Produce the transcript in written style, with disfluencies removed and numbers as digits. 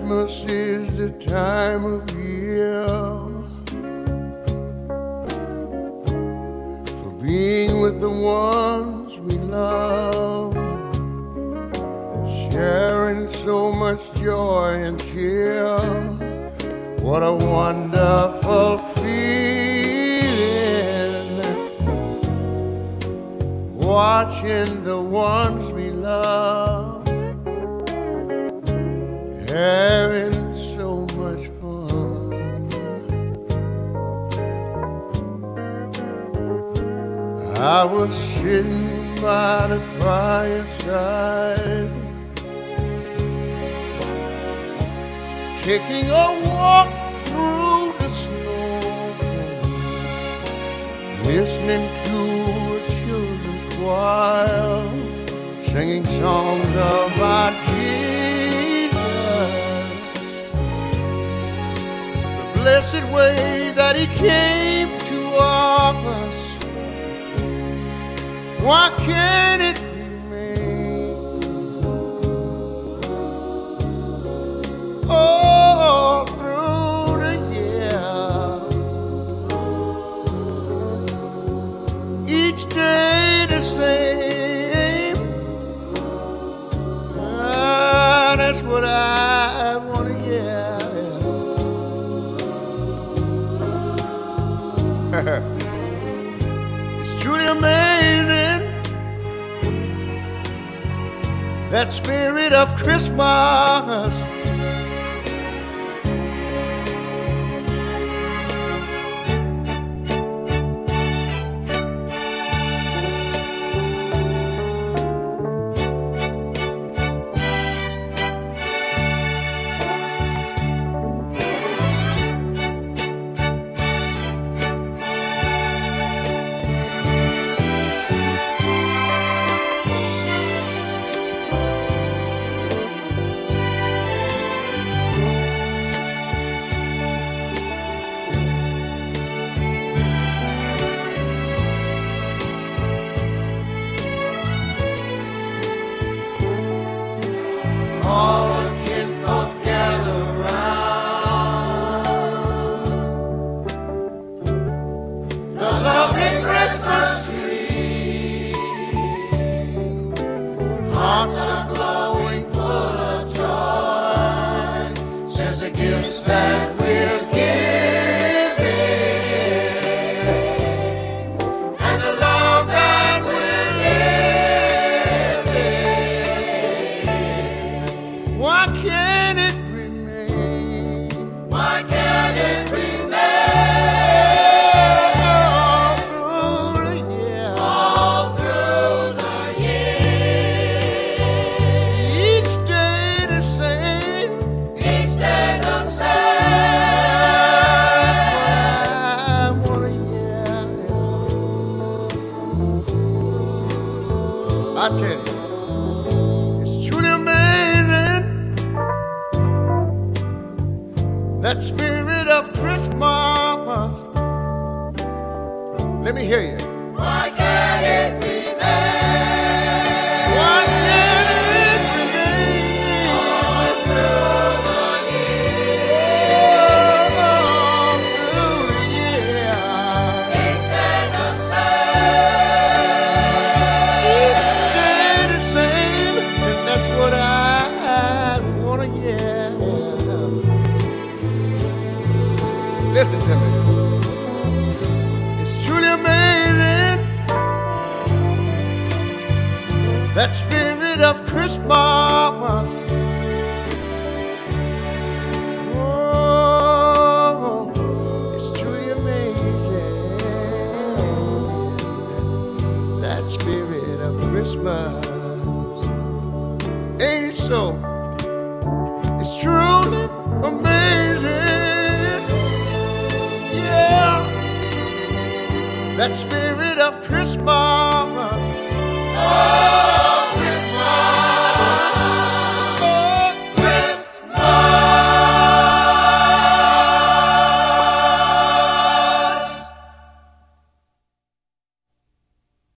Christmas is the time of year for being with the ones we love, sharing so much joy and cheer. What a wonderful feeling, watching the ones we love having so much fun. I was sitting by the fireside, taking a walk through the snow, listening to a children's choir singing songs about Jesus, the blessed way that he came to us. Why can't it remain? All through the year, each day the same. That's what I want to hear. It's truly amazing, that spirit of Christmas. All the kinfolk gather round the lovely Christmas tree. Hearts are glowing full of joy since the gifts that we're giving and the love that we're living. Why can't it remain? Why can't it remain? All through the year. All through the year. Each day the same. Each day the same. That's what I want to hear. I tell you, it's truly amazing, that spirit of Christmas. Let me hear you. Why can't it remain? Why can't it remain? All through the year. All through the year. Each day the same. Each day the same. And that's what I want to hear. Listen to me. It's truly amazing, that spirit of Christmas. Oh, it's truly amazing, that spirit of Christmas. Ain't it so? It's truly amazing. Yeah, that spirit of Christmas.